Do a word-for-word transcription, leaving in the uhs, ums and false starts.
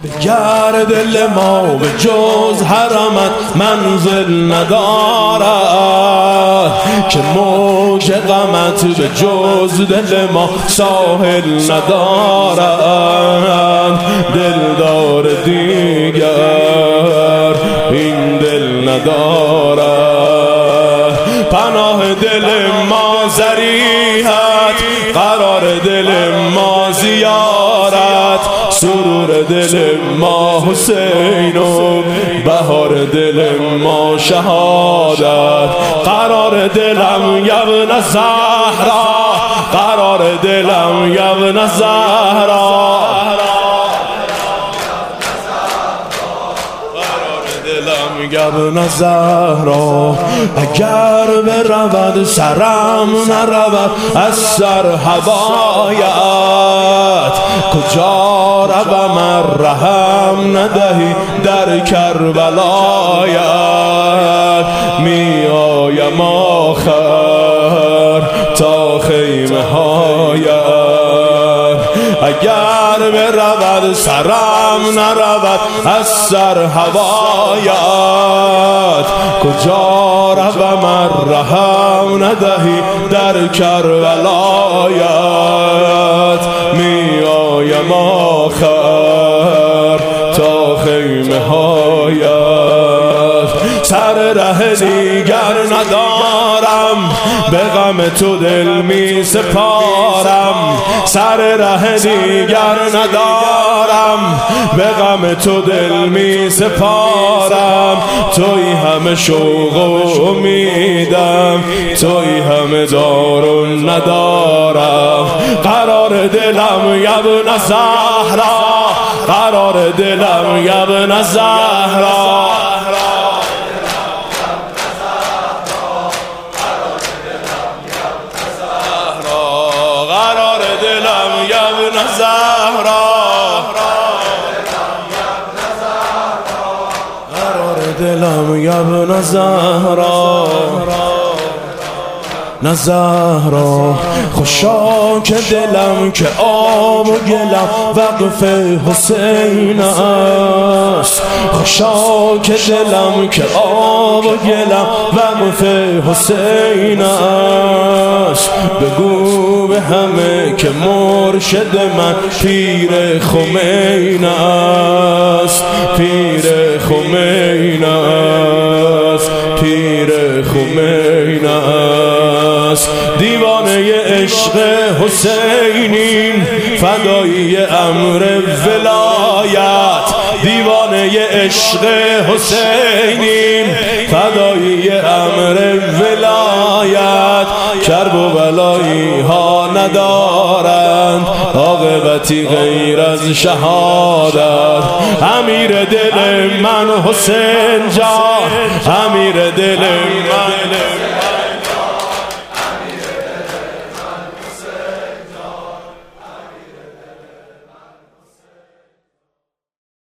بگر دل ما به جز حرمت منزل ندارد، که موج غمت به جز دل ما ساحل ندارد. دلدار دیگر این دل ندارد، پناه دل ما ضریحت، قرار دل ما زیارت، سرور دل ما حسین و بهار دل ما شهادت. قرار دلم یبن زهرا، قرار دلم یبن زهرا، یبن زهرا. اگر برود سرم نرود از سر هوایت، کجا روم ار رهم ندهی در کربلایت. می آیم آخر تا خیمه هایت، اگر برود سرم نرود از سر هوایت. کجا روم ار رهم ندهی در کربلایت. می آیم آخر تا خیمه هایت. سر ره دیگر ندارم، به غم تو دل می سپارم. سر ره دیگر ندارم، به غم تو دل می سپارم. توی همه شوق و امیدم، توی همه دار و ندارم. قرار دلم یبن زهرا، قرار دلم یبن زهرا. دلم یبن زهرا، نزهرا. خوشا که دلم که آب و گلم وقف حسین است. خوشا که دلم که آب و گلم وقف حسین است. بگو به همه که مرشد من پیر خمین است، پیر خمین است، پیر خمین است. دیوانه عشق حسینیم، فدایی امر ولایت. دیوانه عشق حسینیم، فدایی امر ولایت. کرب و بلایی ها ندارند عاقبتی غیر از شهادت. امیر دل من حسین جان، امیر دل من